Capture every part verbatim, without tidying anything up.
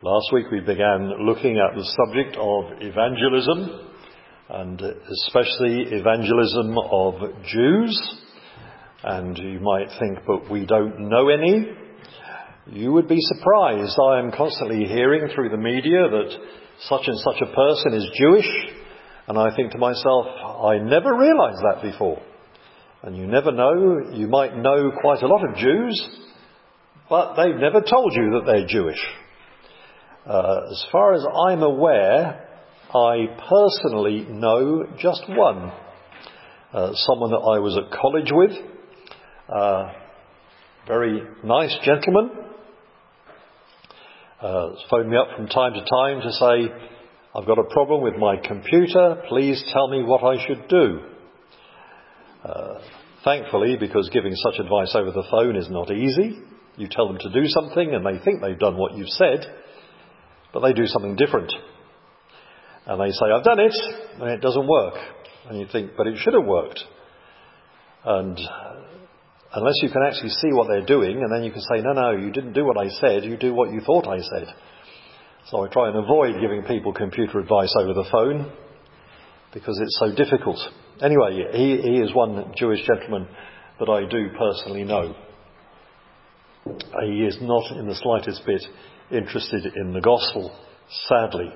Last week we began looking at the subject of evangelism, and especially evangelism of Jews. And you might think, but we don't know any. You would be surprised. I am constantly hearing through the media that such and such a person is Jewish, and I think to myself, I never realised that before. And you never know. You might know quite a lot of Jews, but they've never told you that they're Jewish. Uh, as far as I'm aware, I personally know just one. Uh, someone that I was at college with. Uh, very nice gentleman. Uh, phoned me up from time to time to say, I've got a problem with my computer, please tell me what I should do. Uh, thankfully, because giving such advice over the phone is not easy. You tell them to do something and they think they've done what you've said, but they do something different. And they say, I've done it, and it doesn't work. And you think, but it should have worked. And unless you can actually see what they're doing, and then you can say, no, no, you didn't do what I said, you do what you thought I said. So I try and avoid giving people computer advice over the phone, because it's so difficult. Anyway, he, he is one Jewish gentleman that I do personally know. He is not in the slightest bit interested in the gospel, sadly.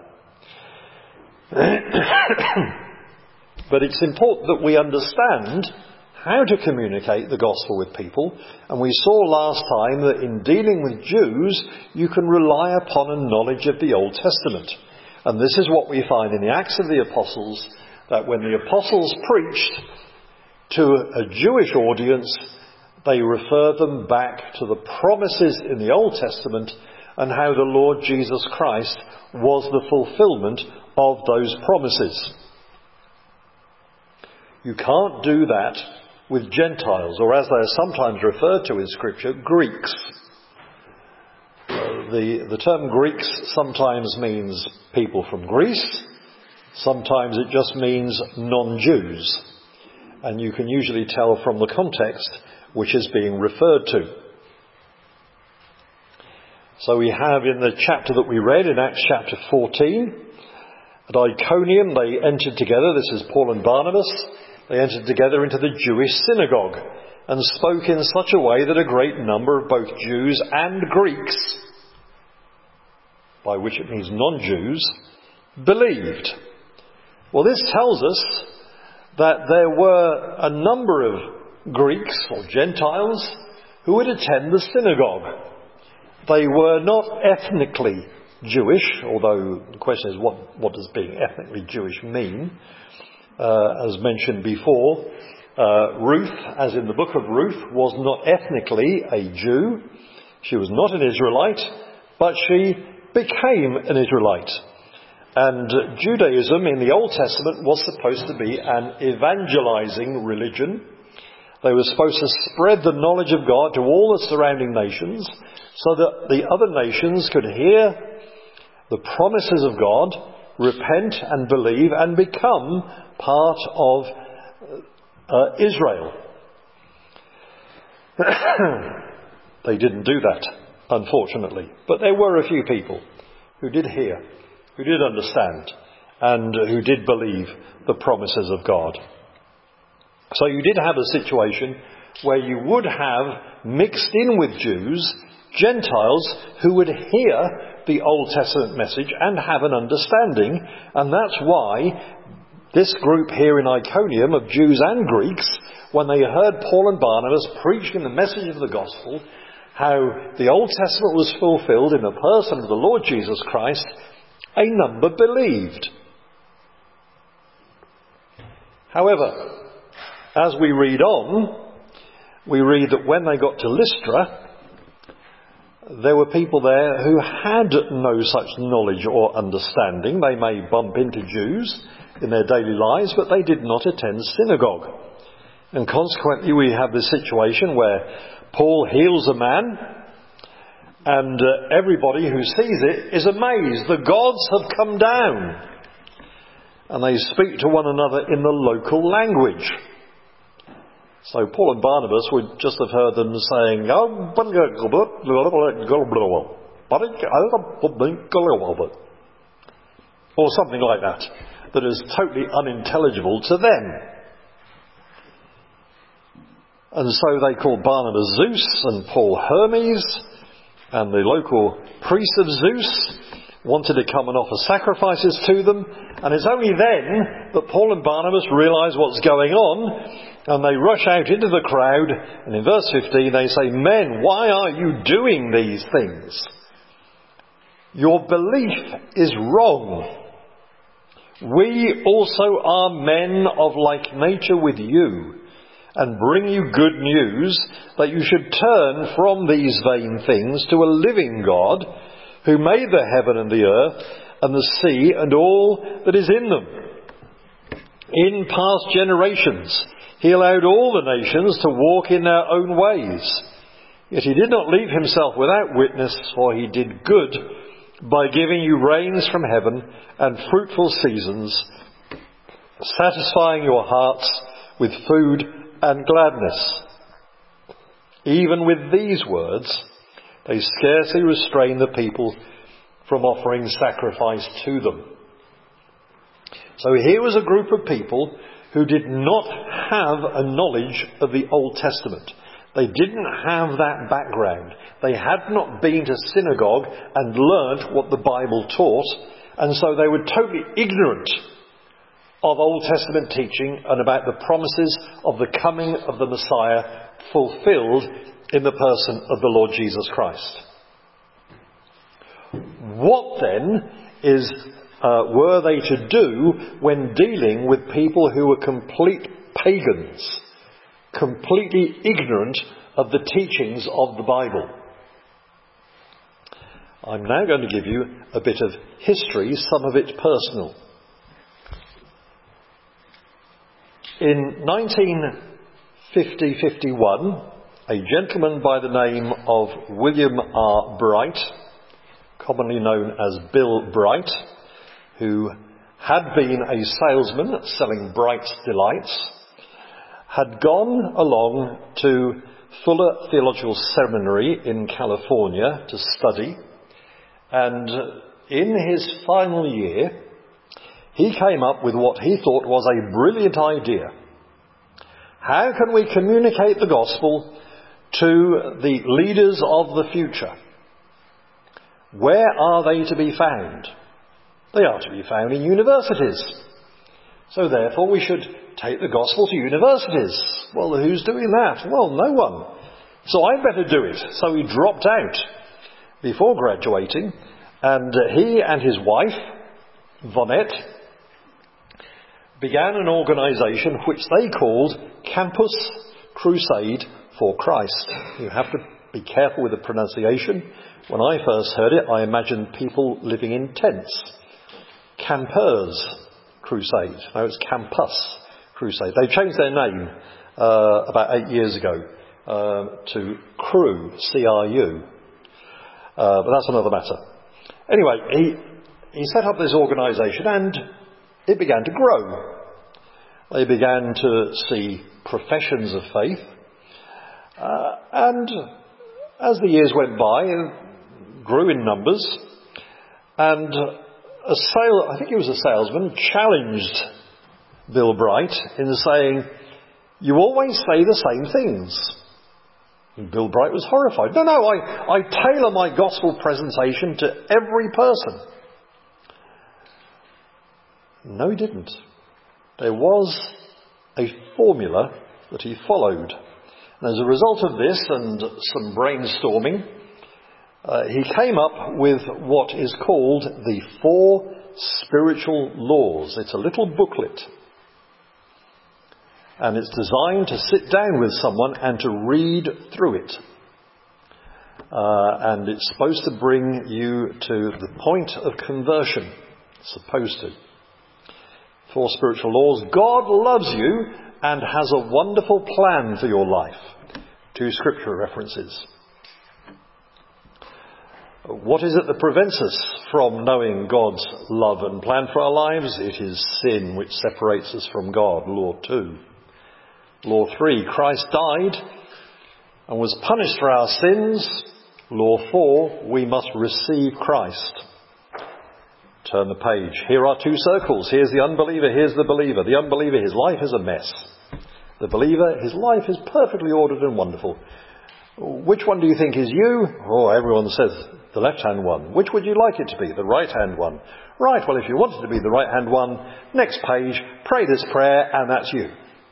But it's important that we understand how to communicate the gospel with people. And we saw last time that in dealing with Jews, you can rely upon a knowledge of the Old Testament. And this is what we find in the Acts of the Apostles, that when the apostles preached to a Jewish audience, they refer them back to the promises in the Old Testament and how the Lord Jesus Christ was the fulfillment of those promises. You can't do that with Gentiles, or as they are sometimes referred to in Scripture, Greeks. Uh, the, the term Greeks sometimes means people from Greece, sometimes it just means non-Jews. And you can usually tell from the context which is being referred to. So we have in the chapter that we read, in Acts chapter fourteen, at Iconium they entered together, this is Paul and Barnabas, they entered together into the Jewish synagogue and spoke in such a way that a great number of both Jews and Greeks, by which it means non-Jews, believed. Well, this tells us that there were a number of Greeks or Gentiles who would attend the synagogue. They were not ethnically Jewish, although the question is what, what does being ethnically Jewish mean? Uh, as mentioned before, uh, Ruth, as in the book of Ruth, was not ethnically a Jew. She was not an Israelite, but she became an Israelite. And Judaism in the Old Testament was supposed to be an evangelizing religion. They were supposed to spread the knowledge of God to all the surrounding nations so that the other nations could hear the promises of God, repent and believe and become part of uh, Israel. They didn't do that, unfortunately. But there were a few people who did hear, who did understand, and who did believe the promises of God. So you did have a situation where you would have mixed in with Jews, Gentiles who would hear the Old Testament message and have an understanding. And that's why this group here in Iconium of Jews and Greeks, when they heard Paul and Barnabas preaching the message of the gospel, how the Old Testament was fulfilled in the person of the Lord Jesus Christ, a number believed. However, as we read on, we read that when they got to Lystra, there were people there who had no such knowledge or understanding. They may bump into Jews in their daily lives, but they did not attend synagogue. And consequently, we have this situation where Paul heals a man, and uh, everybody who sees it is amazed. The gods have come down. And they speak to one another in the local language. So Paul and Barnabas would just have heard them saying, or something like that, that is totally unintelligible to them. And so they called Barnabas Zeus and Paul Hermes, and the local priest of Zeus wanted to come and offer sacrifices to them. And it's only then that Paul and Barnabas realise what's going on, and they rush out into the crowd, and in verse fifteen they say, "Men, why are you doing these things? Your belief is wrong. We also are men of like nature with you, and bring you good news that you should turn from these vain things to a living God, who made the heaven and the earth and the sea and all that is in them. In past generations he allowed all the nations to walk in their own ways. Yet he did not leave himself without witness, for he did good by giving you rains from heaven and fruitful seasons, satisfying your hearts with food and gladness." Even with these words, they scarcely restrained the people from offering sacrifice to them. So here was a group of people who did not have a knowledge of the Old Testament. They didn't have that background. They had not been to synagogue and learnt what the Bible taught, and so they were totally ignorant of Old Testament teaching and about the promises of the coming of the Messiah fulfilled in the person of the Lord Jesus Christ. What then is uh, were they to do when dealing with people who were complete pagans, completely ignorant of the teachings of the Bible? I'm now going to give you a bit of history, some of it personal. In nineteen fifty to fifty-one, a gentleman by the name of William R. Bright, commonly known as Bill Bright, who had been a salesman selling Bright's Delights, had gone along to Fuller Theological Seminary in California to study, and in his final year he came up with what he thought was a brilliant idea. How can we communicate the gospel to the leaders of the future? Where are they to be found? They are to be found in universities. So therefore we should take the gospel to universities. Well, who's doing that? Well, no one. So I'd better do it. So he dropped out before graduating, and he and his wife, Vonette, began an organisation which they called Campus Crusade for Christ. You have to be careful with the pronunciation. When I first heard it, I imagined people living in tents. Campers Crusade. Now it's Campus Crusade. They changed their name uh, about eight years ago uh, to Cru, C R U. Uh, but that's another matter. Anyway, he, he set up this organisation and it began to grow. They began to see professions of faith. Uh, and as the years went by, it grew in numbers. And a sale, I think he was a salesman, challenged Bill Bright in saying, "You always say the same things." And Bill Bright was horrified. "No, no, I, I tailor my gospel presentation to every person." No, he didn't. There was a formula that he followed. And as a result of this and some brainstorming, uh, he came up with what is called the Four Spiritual Laws. It's a little booklet. And it's designed to sit down with someone and to read through it. Uh, and it's supposed to bring you to the point of conversion. It's supposed to. Four spiritual laws. God loves you and has a wonderful plan for your life. Two scripture references. What is it that prevents us from knowing God's love and plan for our lives? It is sin which separates us from God. Law two. Law three. Christ died and was punished for our sins Law four, we must receive Christ. Turn the page. Here are two circles. Here's the unbeliever, here's the believer. The unbeliever, his life is a mess. The believer, his life is perfectly ordered and wonderful. Which one do you think is you? Oh, everyone says the left-hand one. Which would you like it to be? The right-hand one. Right, well, if you want it to be the right-hand one, next page, pray this prayer, and that's you.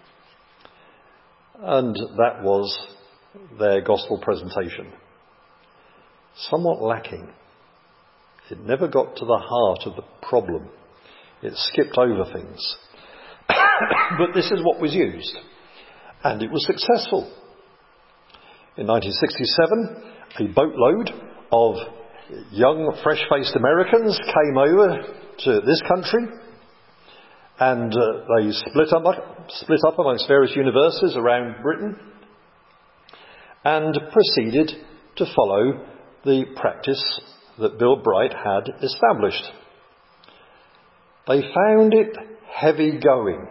And that was their gospel presentation. Somewhat lacking. It never got to the heart of the problem. It skipped over things. But this is what was used. And it was successful. In nineteen sixty-seven, a boatload of young, fresh-faced Americans came over to this country, and uh, they split up, split up amongst various universities around Britain and proceeded to follow the practice that Bill Bright had established. They found it heavy going.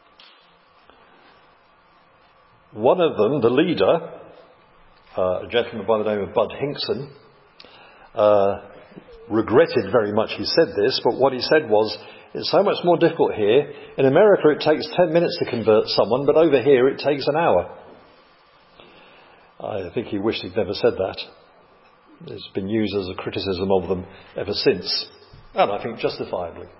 One of them, the leader, Uh, a gentleman by the name of Bud Hinkson, uh, regretted very much he said this, but what he said was, it's so much more difficult here. In America it takes ten minutes to convert someone, but over here it takes an hour. I think he wished he'd never said that. It's been used as a criticism of them ever since, and I think justifiably.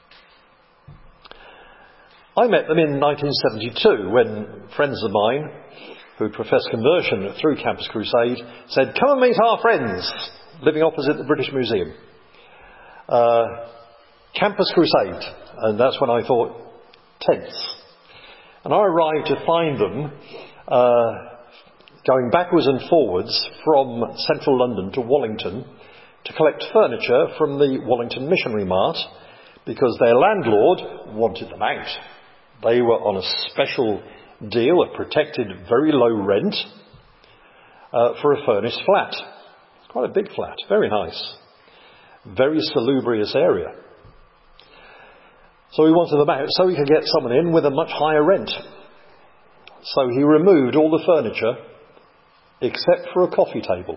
I met them in nineteen seventy-two when friends of mine who professed conversion through Campus Crusade said, come and meet our friends living opposite the British Museum. Uh, Campus Crusade. And that's when I thought, tents. And I arrived to find them uh, going backwards and forwards from central London to Wallington to collect furniture from the Wallington Missionary Mart because their landlord wanted them out. They were on a special deal, a protected, very low rent uh, for a furnished flat. Quite a big flat, very nice. Very salubrious area. So we wanted them out so we could get someone in with a much higher rent. So he removed all the furniture except for a coffee table.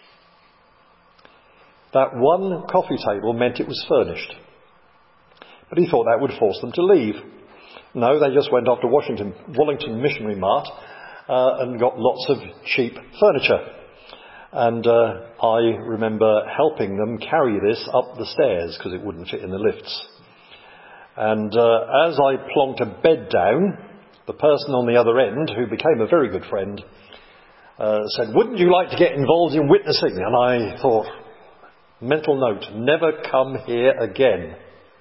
That one coffee table meant it was furnished. But he thought that would force them to leave. No, they just went off to Washington, Wallington Missionary Mart uh, and got lots of cheap furniture. And uh, I remember helping them carry this up the stairs because it wouldn't fit in the lifts. And uh, as I plonked a bed down, the person on the other end, who became a very good friend, uh, said, wouldn't you like to get involved in witnessing? And I thought, mental note, never come here again.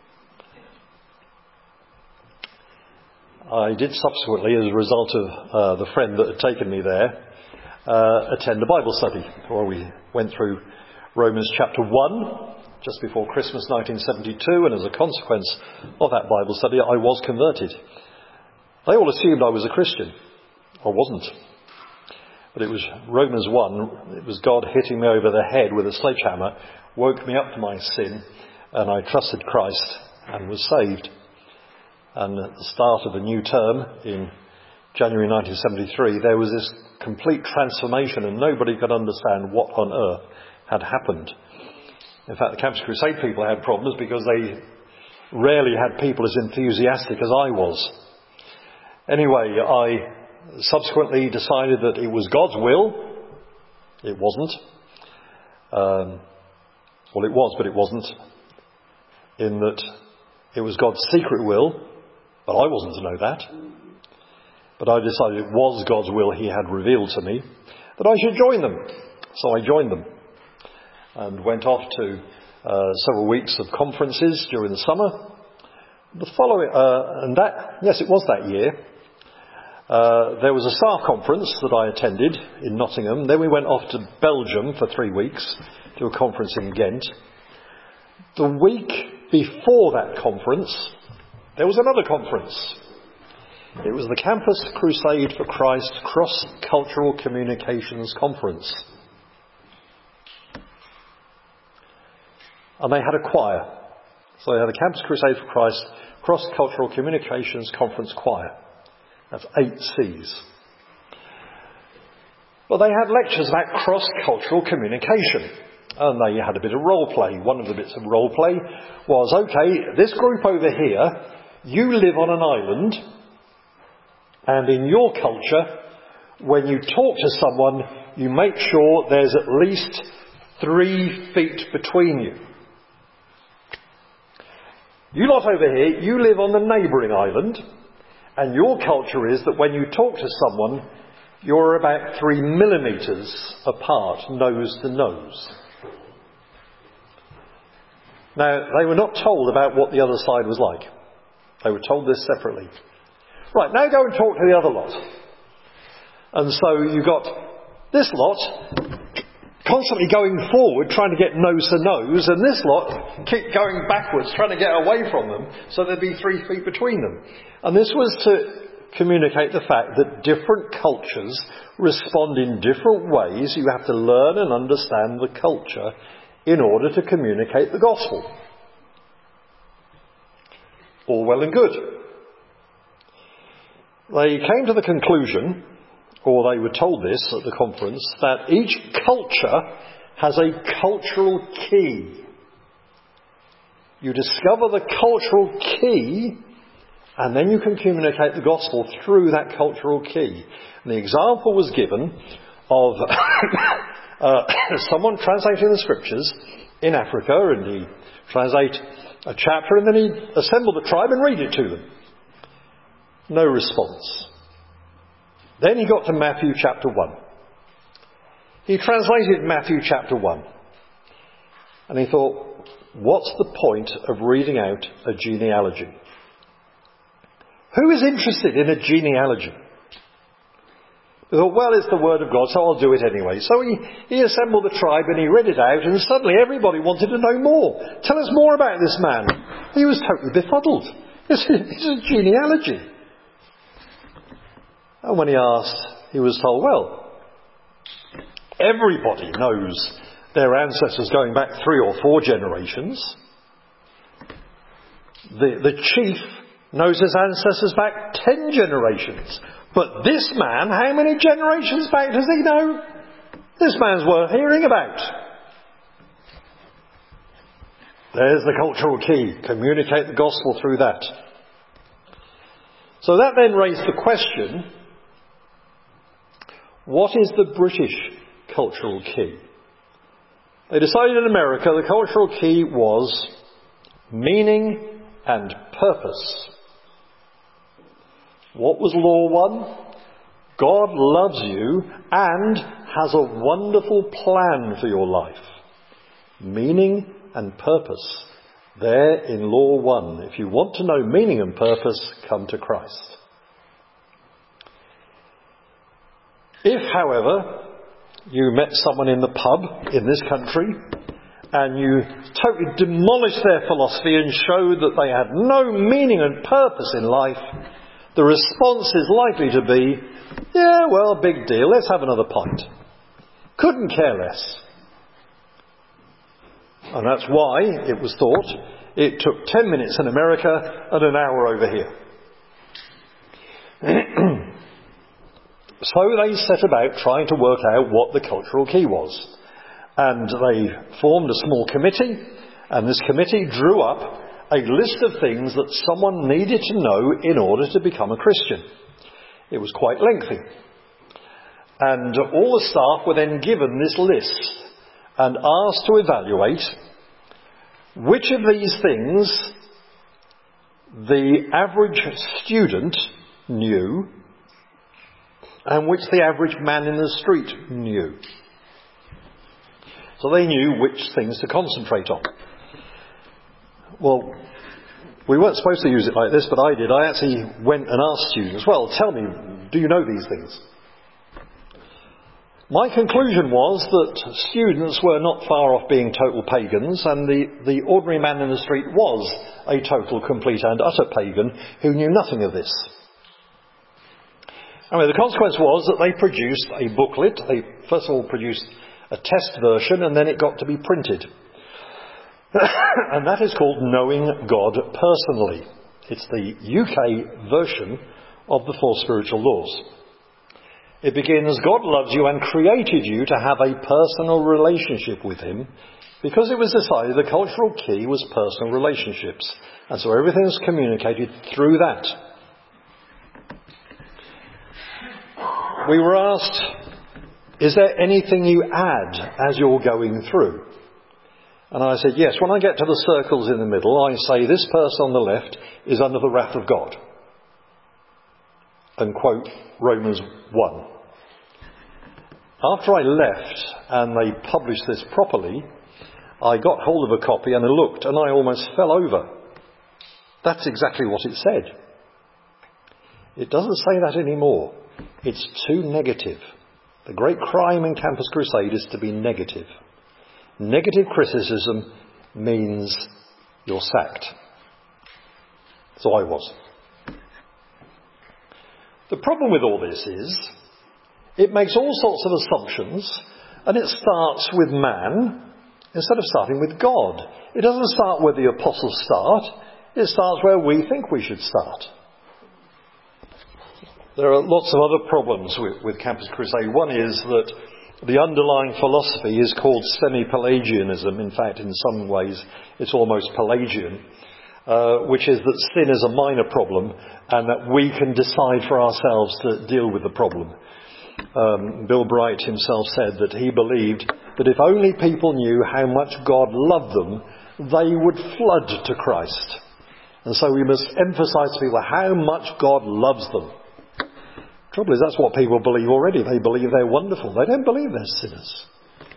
I did subsequently, as a result of uh, the friend that had taken me there, uh, attend a Bible study, where we went through Romans chapter one, just before Christmas nineteen seventy-two, and as a consequence of that Bible study, I was converted. They all assumed I was a Christian. I wasn't. But it was Romans one, it was God hitting me over the head with a sledgehammer, woke me up to my sin, and I trusted Christ and was saved. And at the start of a new term in January nineteen seventy-three, there was this complete transformation and nobody could understand what on earth had happened. In fact, the Campus Crusade people had problems because they rarely had people as enthusiastic as I was. Anyway, I subsequently decided that it was God's will. It wasn't. Um, well, it was, but it wasn't. In that it was God's secret will. But I wasn't to know that. But I decided it was God's will he had revealed to me that I should join them. So I joined them and went off to uh, several weeks of conferences during the summer. The following, uh, and that, yes, it was that year. Uh, there was a staff conference that I attended in Nottingham. Then we went off to Belgium for three weeks to a conference in Ghent. The week before that conference, there was another conference. It was the Campus Crusade for Christ Cross-Cultural Communications Conference. And they had a choir. So they had the Campus Crusade for Christ Cross-Cultural Communications Conference choir. That's eight C's. But they had lectures about cross-cultural communication. And they had a bit of role play. One of the bits of role play was, okay, this group over here, you live on an island, and in your culture, when you talk to someone, you make sure there's at least three feet between you. You lot over here, you live on the neighbouring island, and your culture is that when you talk to someone, you're about three millimetres apart, nose to nose. Now, they were not told about what the other side was like. They were told this separately. Right, now go and talk to the other lot. And so you got this lot constantly going forward, trying to get nose to nose, and this lot keep going backwards, trying to get away from them, so there'd be three feet between them. And this was to communicate the fact that different cultures respond in different ways. You have to learn and understand the culture in order to communicate the gospel. All well and good. They came to the conclusion, or they were told this at the conference, that each culture has a cultural key. You discover the cultural key, and then you can communicate the gospel through that cultural key. And the example was given of uh, someone translating the scriptures in Africa, and he translate a chapter, and then he assembled the tribe and read it to them. No response. Then he got to Matthew chapter one. He translated Matthew chapter one. And he thought, what's the point of reading out a genealogy? Who is interested in a genealogy? He thought, well, it's the word of God, so I'll do it anyway. So he, he assembled the tribe and he read it out, and suddenly everybody wanted to know more. Tell us more about this man. He was totally befuddled. It's a, it's a genealogy. And when he asked, he was told, well, everybody knows their ancestors going back three or four generations. The, the chief knows his ancestors back ten generations. But this man, how many generations back does he know? This man's worth hearing about. There's the cultural key. Communicate the gospel through that. So that then raised the question, what is the British cultural key? They decided in America the cultural key was meaning and purpose. What was law one? God loves you and has a wonderful plan for your life. Meaning and purpose. There in law one. If you want to know meaning and purpose, come to Christ. If, however, you met someone in the pub in this country and you totally demolished their philosophy and showed that they had no meaning and purpose in life, the response is likely to be, yeah, well, big deal, let's have another pint. Couldn't care less. And that's why it was thought it took ten minutes in America and an hour over here. So they set about trying to work out what the cultural key was. And they formed a small committee, and this committee drew up a list of things that someone needed to know in order to become a Christian. It was quite lengthy. And all the staff were then given this list and asked to evaluate which of these things the average student knew and which the average man in the street knew. So they knew which things to concentrate on. Well, we weren't supposed to use it like this, but I did. I actually went and asked students, well, tell me, do you know these things? My conclusion was that students were not far off being total pagans, and the, the ordinary man in the street was a total, complete and utter pagan who knew nothing of this. Anyway, the consequence was that they produced a booklet. They first of all produced a test version, and then it got to be printed. And that is called Knowing God Personally. It's the U K version of the Four Spiritual Laws. It begins, God loves you and created you to have a personal relationship with him, because it was decided the cultural key was personal relationships. And so everything is communicated through that. We were asked, is there anything you add as you're going through? And I said, yes, when I get to the circles in the middle, I say this person on the left is under the wrath of God. And quote Romans one. After I left and they published this properly, I got hold of a copy and I looked and I almost fell over. That's exactly what it said. It doesn't say that anymore. It's too negative. The great crime in Campus Crusade is to be negative. Negative criticism means you're sacked. So I was. The problem with all this is it makes all sorts of assumptions, and it starts with man instead of starting with God. It doesn't start where the apostles start. It starts where we think we should start. There are lots of other problems with, with Campus Crusade. One is that the underlying philosophy is called semi-Pelagianism. In fact, in some ways, it's almost Pelagian, uh, which is that sin is a minor problem and that we can decide for ourselves to deal with the problem. Um, Bill Bright himself said that he believed that if only people knew how much God loved them, they would flood to Christ. And so we must emphasize to people how much God loves them. The trouble is, that's what people believe already. They believe they're wonderful. They don't believe they're sinners.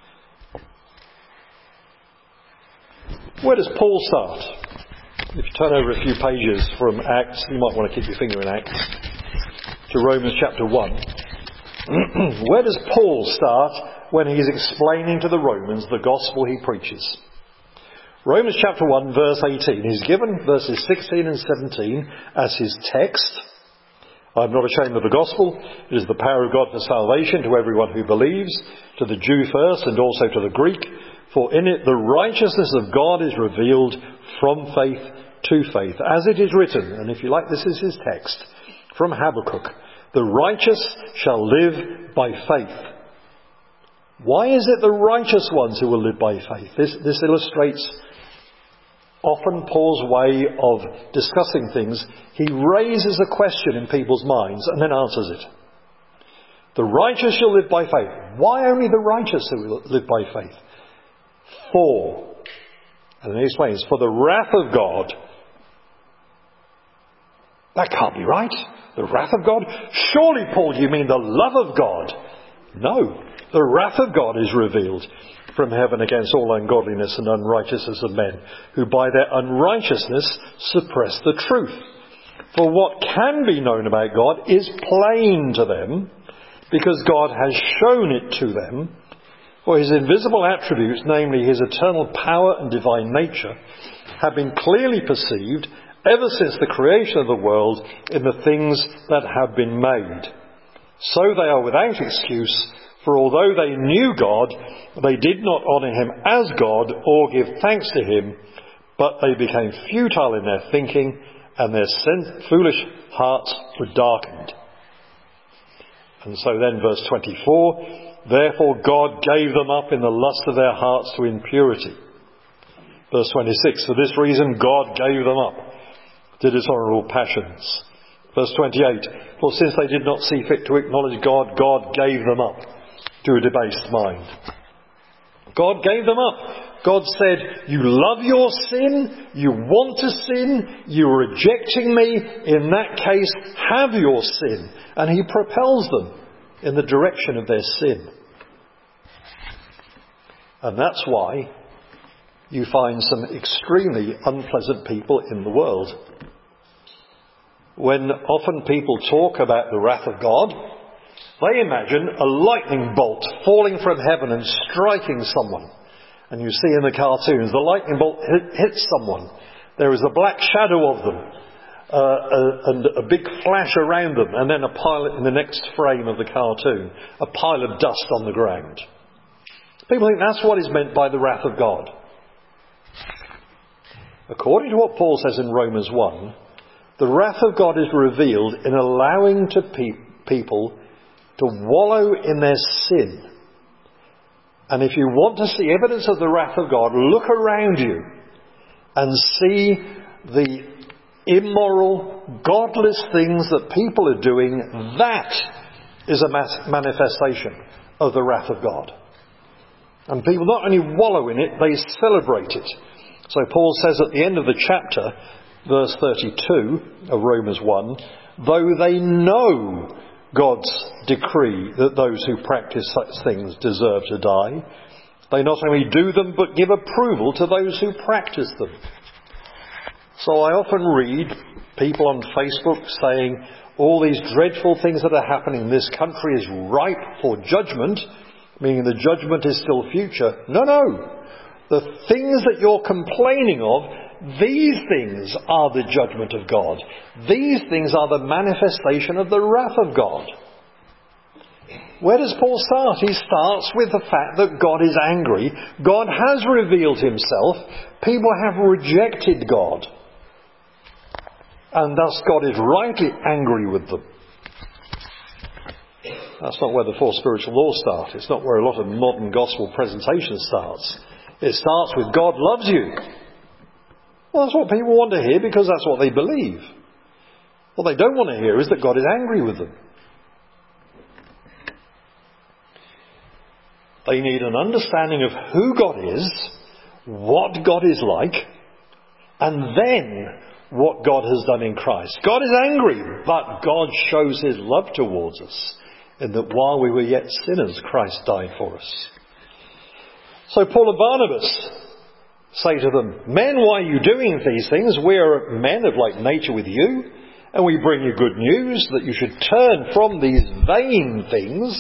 Where does Paul start? If you turn over a few pages from Acts, you might want to keep your finger in Acts, to Romans chapter one. Where does Paul start when he's explaining to the Romans the gospel he preaches? Romans chapter one, verse eighteen. He's given verses sixteen and seventeen as his text. I'm not ashamed of the gospel. It is the power of God for salvation to everyone who believes, to the Jew first and also to the Greek. For in it the righteousness of God is revealed from faith to faith. As it is written, and if you like, this is his text, from Habakkuk, the righteous shall live by faith. Why is it the righteous ones who will live by faith? This, this illustrates often Paul's way of discussing things. He raises a question in people's minds and then answers it. The righteous shall live by faith. Why only the righteous who live by faith? For, and then he explains, for the wrath of God. That can't be right. The wrath of God? Surely, Paul, you mean the love of God? No. The wrath of God is revealed from heaven against all ungodliness and unrighteousness of men, who by their unrighteousness suppress the truth. For what can be known about God is plain to them, because God has shown it to them. For his invisible attributes, namely his eternal power and divine nature, have been clearly perceived ever since the creation of the world in the things that have been made. So they are without excuse, for although they knew God, they did not honour him as God or give thanks to him, but they became futile in their thinking, and their sin- foolish hearts were darkened. And so then verse twenty-four, therefore God gave them up in the lust of their hearts to impurity. Verse twenty-six, for this reason God gave them up to dishonourable passions. Verse twenty-eight, for since they did not see fit to acknowledge God, God gave them up to a debased mind. God gave them up. God said, you love your sin, you want to sin, you're rejecting me, in that case, have your sin. And he propels them in the direction of their sin. And that's why you find some extremely unpleasant people in the world. When often people talk about the wrath of God, they imagine a lightning bolt falling from heaven and striking someone. And you see in the cartoons, the lightning bolt hit, hits someone. There is a black shadow of them, uh, uh, and a big flash around them, and then a pile in the next frame of the cartoon, a pile of dust on the ground. People think that's what is meant by the wrath of God. According to what Paul says in Romans one, the wrath of God is revealed in allowing to pe- people to wallow in their sin. And if you want to see evidence of the wrath of God, look around you and see the immoral, godless things that people are doing. That is a mass- manifestation of the wrath of God. And people not only wallow in it, they celebrate it. So Paul says at the end of the chapter, verse thirty-two of Romans one, though they know God's decree that those who practice such things deserve to die, they not only do them but give approval to those who practice them. So I often read people on Facebook saying all these dreadful things that are happening in this country is ripe for judgment, meaning the judgment is still future. No, no. The things that you're complaining of, these things are the judgment of God. These things are the manifestation of the wrath of God. Where does Paul start? He starts with the fact that God is angry. God has revealed himself. People have rejected God. And thus God is rightly angry with them. That's not where the four spiritual laws start. It's not where a lot of modern gospel presentation starts. It starts with God loves you. Well, that's what people want to hear because that's what they believe. What they don't want to hear is that God is angry with them. They need an understanding of who God is, what God is like, and then what God has done in Christ. God is angry, but God shows his love towards us in that while we were yet sinners, Christ died for us. So Paul and Barnabas say to them, men, why are you doing these things? We are men of like nature with you, and we bring you good news that you should turn from these vain things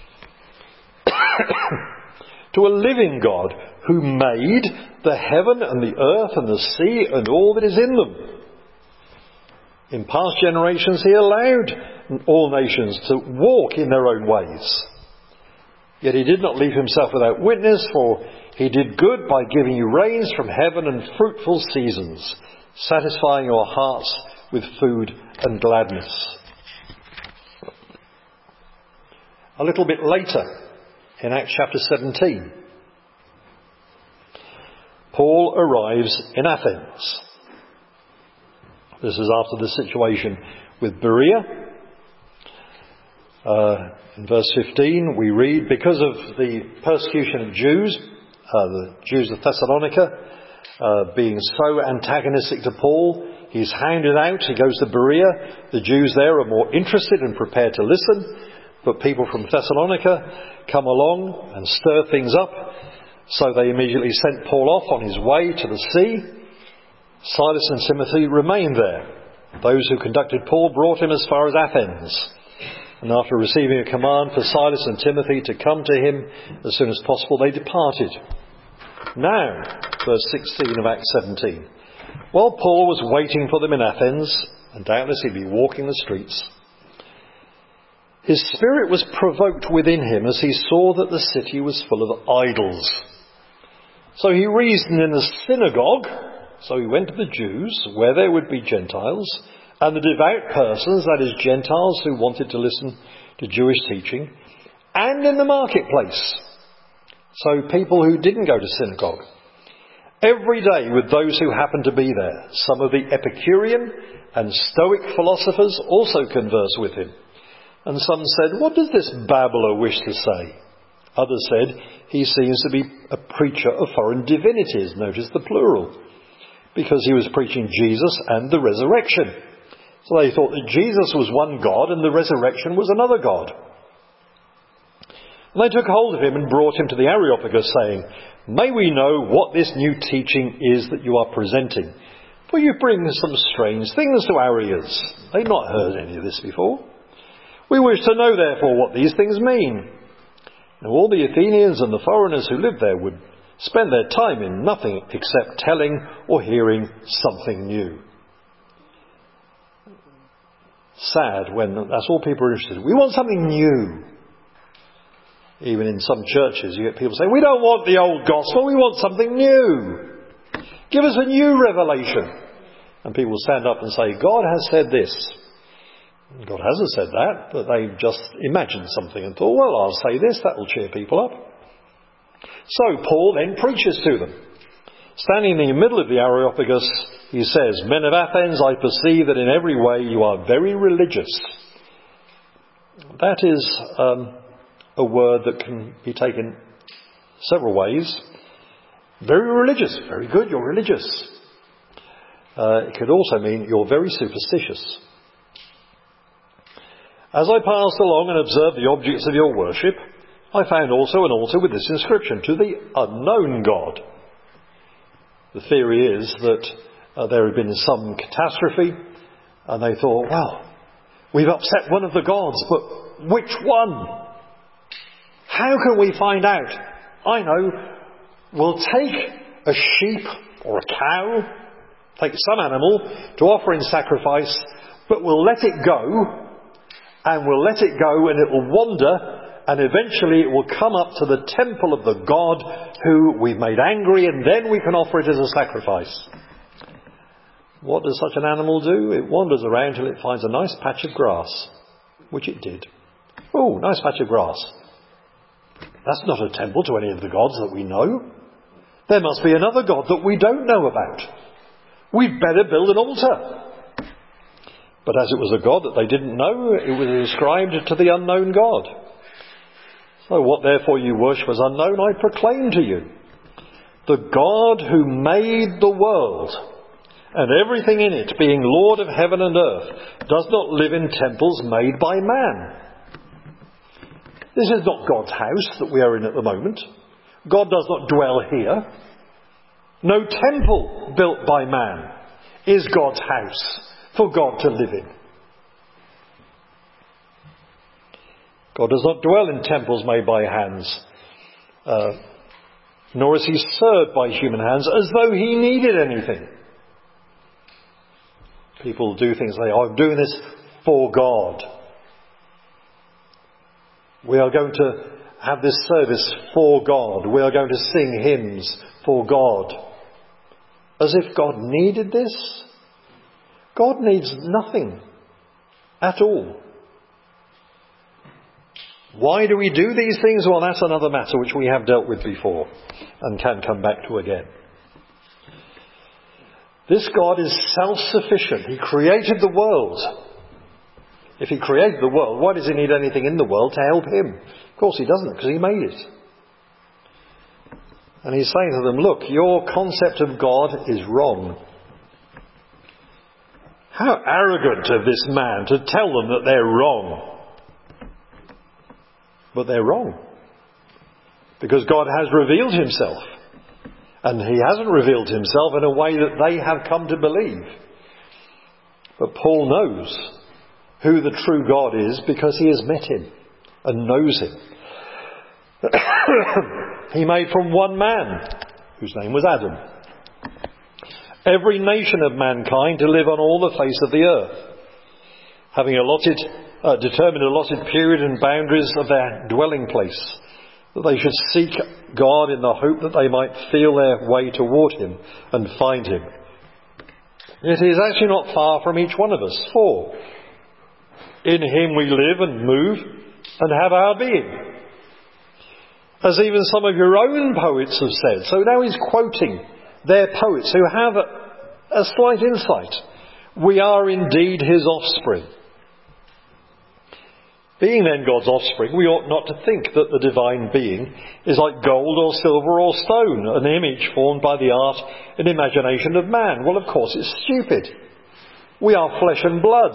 to a living God who made the heaven and the earth and the sea and all that is in them. In past generations he allowed all nations to walk in their own ways. Yet he did not leave himself without witness, for he did good by giving you rains from heaven and fruitful seasons, satisfying your hearts with food and gladness. A little bit later, in Acts chapter seventeen, Paul arrives in Athens. This is after the situation with Berea. Uh, in verse fifteen we read, because of the persecution of Jews, uh, the Jews of Thessalonica, uh, being so antagonistic to Paul, he's hounded out. He goes to Berea. The Jews there are more interested and prepared to listen, but people from Thessalonica come along and stir things up. So they immediately sent Paul off on his way to the sea. Silas and Timothy remained there. Those who conducted Paul brought him as far as Athens. And after receiving a command for Silas and Timothy to come to him as soon as possible, they departed. Now, verse sixteen of Acts seventeen. While Paul was waiting for them in Athens, and doubtless he'd be walking the streets, his spirit was provoked within him as he saw that the city was full of idols. So he reasoned in the synagogue. So he went to the Jews, where there would be Gentiles, and the devout persons, that is Gentiles who wanted to listen to Jewish teaching, and in the marketplace. So people who didn't go to synagogue. Every day with those who happened to be there. Some of the Epicurean and Stoic philosophers also converse with him. And some said, what does this babbler wish to say? Others said, he seems to be a preacher of foreign divinities. Notice the plural. Because he was preaching Jesus and the resurrection. So they thought that Jesus was one God and the resurrection was another God. And they took hold of him and brought him to the Areopagus, saying, may we know what this new teaching is that you are presenting? For you bring some strange things to our ears. They'd not heard any of this before. We wish to know, therefore, what these things mean. Now all the Athenians and the foreigners who lived there would spend their time in nothing except telling or hearing something new. Sad when that's all people are interested in. We want something new. Even in some churches you get people saying, we don't want the old gospel, we want something new. Give us a new revelation. And people stand up and say, God has said this. God hasn't said that, but they've just imagined something and thought, well, I'll say this, that will cheer people up. So Paul then preaches to them. Standing in the middle of the Areopagus, he says, "Men of Athens, I perceive that in every way you are very religious." That is um, a word that can be taken several ways. Very religious. Very good, you're religious. Uh, it could also mean you're very superstitious. "As I passed along and observed the objects of your worship, I found also an altar with this inscription, 'To the unknown God.'" The theory is that uh, there had been some catastrophe and they thought, well, we've upset one of the gods, but which one? How can we find out? I know, we'll take a sheep or a cow, take some animal to offer in sacrifice, but we'll let it go, and we'll let it go and it will wander, and eventually it will come up to the temple of the God who we've made angry, and then we can offer it as a sacrifice. What does such an animal do? It wanders around till it finds a nice patch of grass, which it did. Oh, nice patch of grass. That's not a temple to any of the gods that we know. There must be another God that we don't know about. We'd better build an altar. But as it was a God that they didn't know, it was ascribed to the unknown God. "So what therefore you worship as unknown, I proclaim to you. The God who made the world and everything in it, being Lord of heaven and earth, does not live in temples made by man." This is not God's house that we are in at the moment. God does not dwell here. No temple built by man is God's house for God to live in. God does not dwell in temples made by hands, uh, nor is he served by human hands as though he needed anything. People do things like, oh, I'm doing this for God. We are going to have this service for God. We are going to sing hymns for God. As if God needed this. God needs nothing at all. Why do we do these things? Well, that's another matter which we have dealt with before and can come back to again. This God is self-sufficient. He created the world. If he created the world, why does he need anything in the world to help him? Of course he doesn't, because he made it. And he's saying to them, look, your concept of God is wrong. How arrogant of this man to tell them that they're wrong. But they're wrong. Because God has revealed himself. And he hasn't revealed himself in a way that they have come to believe. But Paul knows who the true God is because he has met him and knows him. He made from one man, whose name was Adam, every nation of mankind to live on all the face of the earth, having allotted, uh, determined allotted period and boundaries of their dwelling place, that they should seek God in the hope that they might feel their way toward him and find him. It is actually not far from each one of us, for in him we live and move and have our being. As even some of your own poets have said. So now he's quoting their poets who have a, a slight insight. We are indeed his offspring. Being then God's offspring, we ought not to think that the divine being is like gold or silver or stone, an image formed by the art and imagination of man. Well, of course, it's stupid. We are flesh and blood.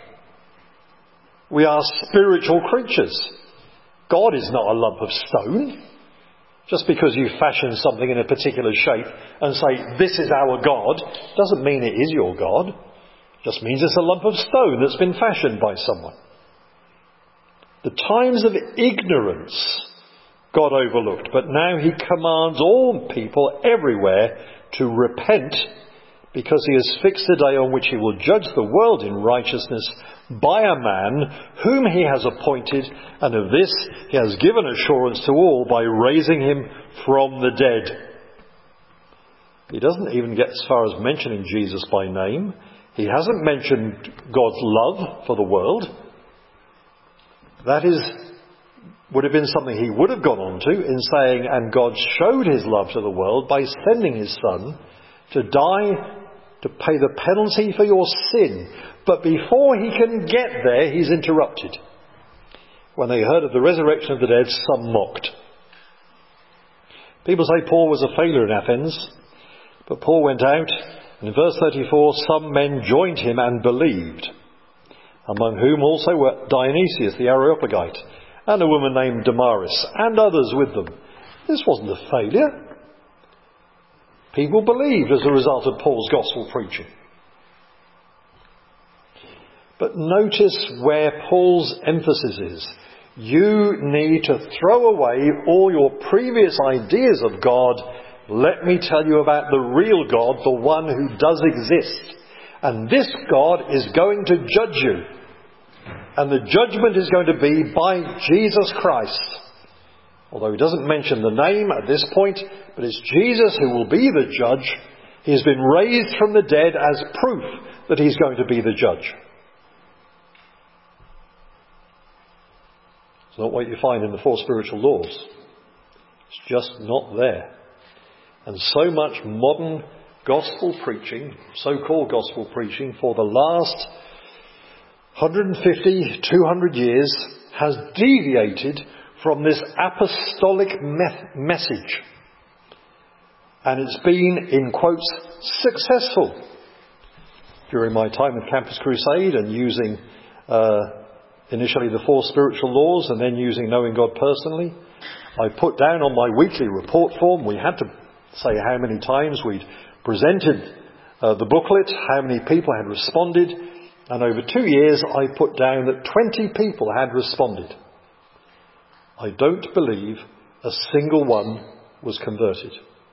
We are spiritual creatures. God is not a lump of stone. Just because you fashion something in a particular shape and say, this is our God, doesn't mean it is your God. It just means it's a lump of stone that's been fashioned by someone. The times of ignorance God overlooked, but now he commands all people everywhere to repent, because he has fixed a day on which he will judge the world in righteousness by a man whom he has appointed, and of this he has given assurance to all by raising him from the dead. He doesn't even get as far as mentioning Jesus by name. He hasn't mentioned God's love for the world. That is, would have been something he would have gone on to in saying, and God showed his love to the world by sending his Son to die to pay the penalty for your sin. But before he can get there, he's interrupted. When they heard of the resurrection of the dead, some mocked. People say Paul was a failure in Athens, but Paul went out, and in verse thirty-four, some men joined him and believed, among whom also were Dionysius the Areopagite, and a woman named Damaris, and others with them. This wasn't a failure. People believed as a result of Paul's gospel preaching. But notice where Paul's emphasis is. You need to throw away all your previous ideas of God. Let me tell you about the real God, the one who does exist. And this God is going to judge you. And the judgment is going to be by Jesus Christ. Although he doesn't mention the name at this point, but it's Jesus who will be the judge. He has been raised from the dead as proof that he's going to be the judge. It's not what you find in the four spiritual laws. It's just not there. And so much modern gospel preaching, so-called gospel preaching, for the last one hundred fifty, two hundred years has deviated from this apostolic me- message. And it's been, in quotes, successful. During my time with Campus Crusade and using uh, initially the four spiritual laws and then using knowing God personally, I put down on my weekly report form, we had to say how many times we'd presented uh, the booklet, how many people had responded, and over two years I put down that twenty people had responded. I don't believe a single one was converted.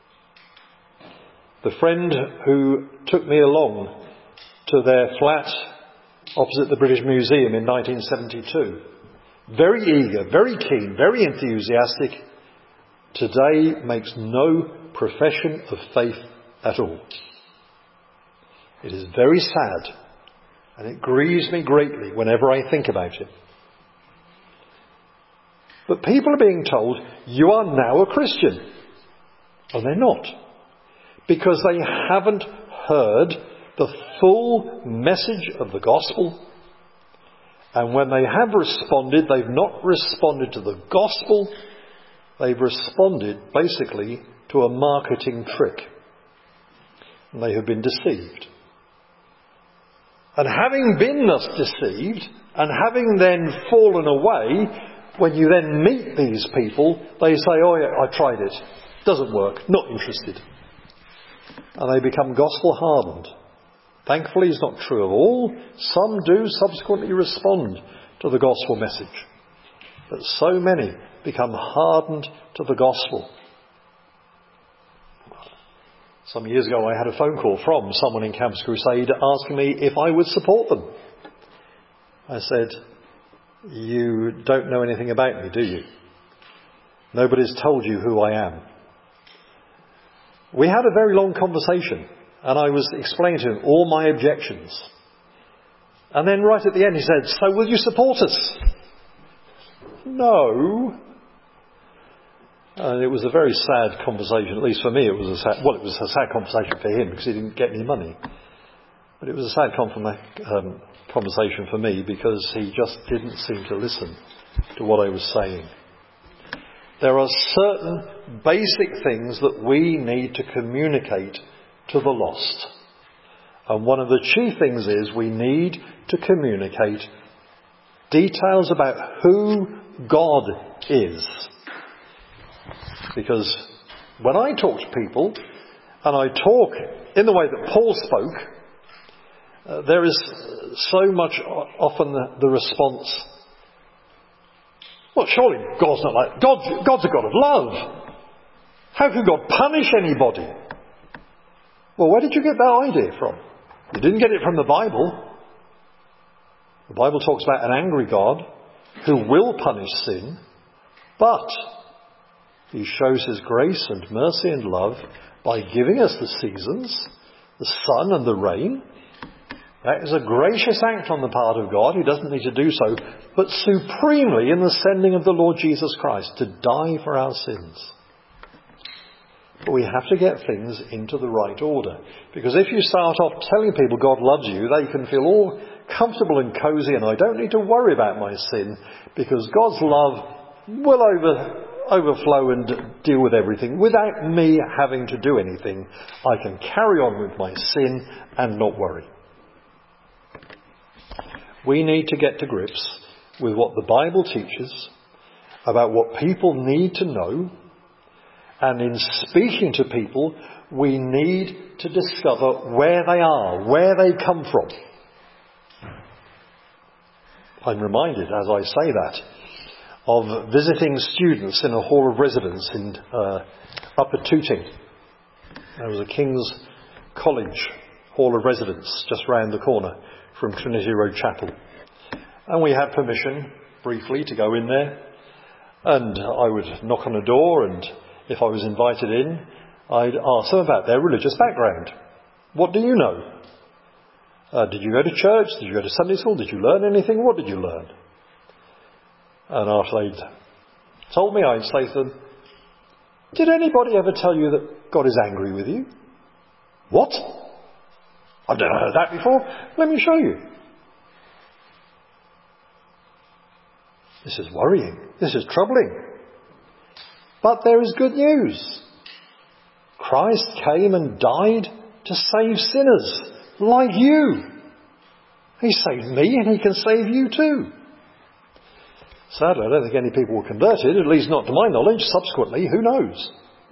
The friend who took me along to their flat opposite the British Museum in nineteen seventy-two, very eager, very keen, very enthusiastic, today makes no profession of faith at all. It is very sad, and it grieves me greatly whenever I think about it. But people are being told, you are now a Christian. And they're not. Because they haven't heard the full message of the gospel. And when they have responded, they've not responded to the gospel. They've responded basically to a marketing trick. And they have been deceived. And having been thus deceived, and having then fallen away, when you then meet these people, they say, oh yeah, I tried it. Doesn't work. Not interested. And they become gospel hardened. Thankfully, it's not true of all. Some do subsequently respond to the gospel message. But so many become hardened to the gospel. Some years ago I had a phone call from someone in Campus Crusade asking me if I would support them. I said, you don't know anything about me, do you? Nobody's told you who I am. We had a very long conversation, and I was explaining to him all my objections. And then right at the end he said, so will you support us? No. And it was a very sad conversation, at least for me. It was a sad, well, it was a sad conversation for him because he didn't get any money. But it was a sad confirma- um, conversation for me because he just didn't seem to listen to what I was saying. There are certain basic things that we need to communicate to the lost. And one of the chief things is we need to communicate details about who God is. Because when I talk to people, and I talk in the way that Paul spoke, uh, there is so much often the, the response, well, surely God's not like, God's, God's a God of love. How can God punish anybody? Well, where did you get that idea from? You didn't get it from the Bible. The Bible talks about an angry God who will punish sin, but He shows His grace and mercy and love by giving us the seasons, the sun and the rain, That is a gracious act on the part of God, who doesn't need to do so, but supremely in the sending of the Lord Jesus Christ to die for our sins. But we have to get things into the right order. Because if you start off telling people God loves you, they can feel all comfortable and cosy, and I don't need to worry about my sin, because God's love will over, overflow and deal with everything. Without me having to do anything, I can carry on with my sin and not worry. We need to get to grips with what the Bible teaches about what people need to know. And in speaking to people, we need to discover where they are, where they come from. I'm reminded, as I say that, of visiting students in a hall of residence in uh, Upper Tooting. There was a King's College hall of residence just round the corner from Trinity Road Chapel. And we had permission, briefly, to go in there. And I would knock on a door, and if I was invited in, I'd ask them about their religious background. What do you know? Uh, did you go to church? Did you go to Sunday school? Did you learn anything? What did you learn? And after they'd told me, I'd say to them, did anybody ever tell you that God is angry with you? What? I've never heard that before. Let me show you. This is worrying. This is troubling. But there is good news. Christ came and died to save sinners like you. He saved me, and he can save you too. Sadly, I don't think any people were converted, at least not to my knowledge. Subsequently, who knows?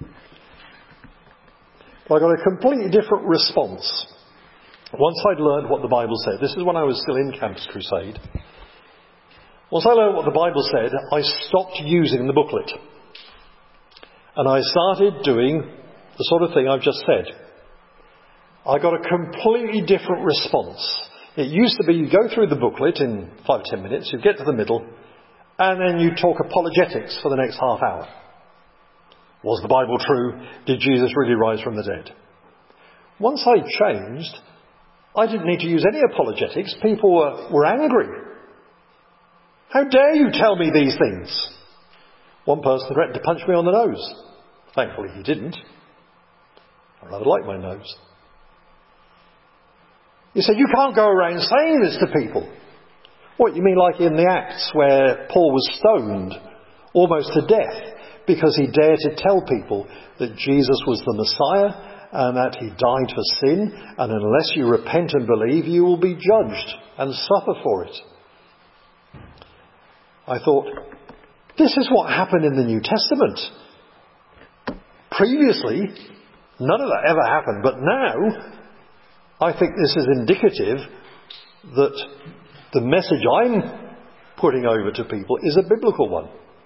But I got a completely different response once I'd learned what the Bible said. This is when I was still in Campus Crusade. Once I learned what the Bible said, I stopped using the booklet. And I started doing the sort of thing I've just said. I got a completely different response. It used to be you go through the booklet in five or ten minutes, you get to the middle, and then you talk apologetics for the next half hour. Was the Bible true? Did Jesus really rise from the dead? Once I changed, I didn't need to use any apologetics. People were, were angry. How dare you tell me these things? One person threatened to punch me on the nose. Thankfully he didn't. I rather like my nose. He said, you can't go around saying this to people. What, you mean like in the Acts where Paul was stoned almost to death because he dared to tell people that Jesus was the Messiah and that he died for sin, and unless you repent and believe, you will be judged and suffer for it. I thought, this is what happened in the New Testament. Previously, none of that ever happened, but now I think this is indicative that the message I'm putting over to people is a biblical one.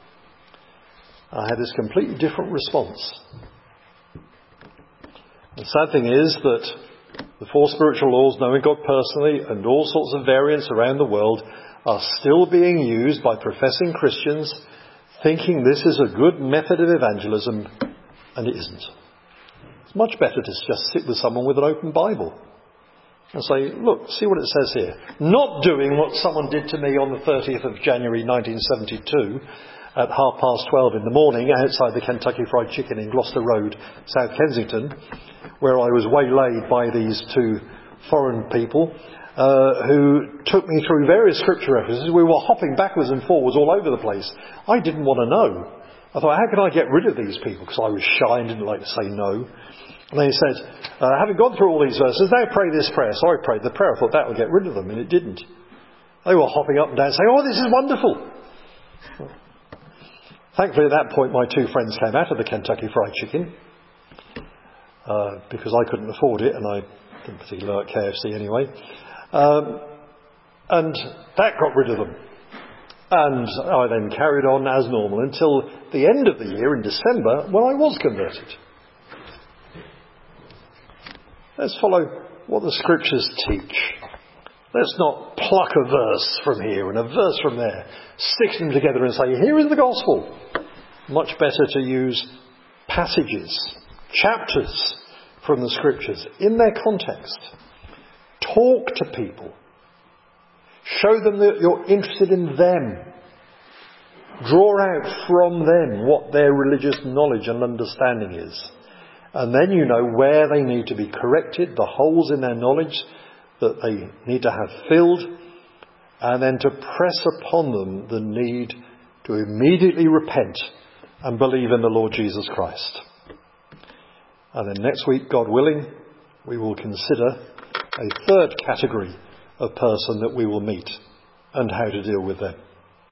I had this completely different response. The sad thing is that the four spiritual laws, knowing God personally, and all sorts of variants around the world are still being used by professing Christians thinking this is a good method of evangelism, and it isn't. It's much better to just sit with someone with an open Bible and say, look, see what it says here. Not doing what someone did to me on the thirtieth of January nineteen seventy-two at half past twelve in the morning outside the Kentucky Fried Chicken in Gloucester Road, South Kensington, where I was waylaid by these two foreign people uh, who took me through various scripture references. We were hopping backwards and forwards all over the place. I didn't want to know. I thought, how can I get rid of these people? Because I was shy and didn't like to say no. And they said, uh, having gone through all these verses, now pray this prayer. So I prayed the prayer. I thought that would get rid of them, and it didn't. They were hopping up and down saying, oh, this is wonderful. Thankfully, at that point, my two friends came out of the Kentucky Fried Chicken uh, because I couldn't afford it, and I didn't particularly like K F C anyway. Um, and that got rid of them. And I then carried on as normal until the end of the year in December when I was converted. Let's follow what the Scriptures teach. Let's not pluck a verse from here and a verse from there, stick them together and say, here is the gospel. Much better to use passages, chapters from the Scriptures in their context, talk to people. Show them that you're interested in them. Draw out from them what their religious knowledge and understanding is. And then you know where they need to be corrected, the holes in their knowledge that they need to have filled, and then to press upon them the need to immediately repent and believe in the Lord Jesus Christ. And then next week, God willing, we will consider a third category of person that we will meet and how to deal with them.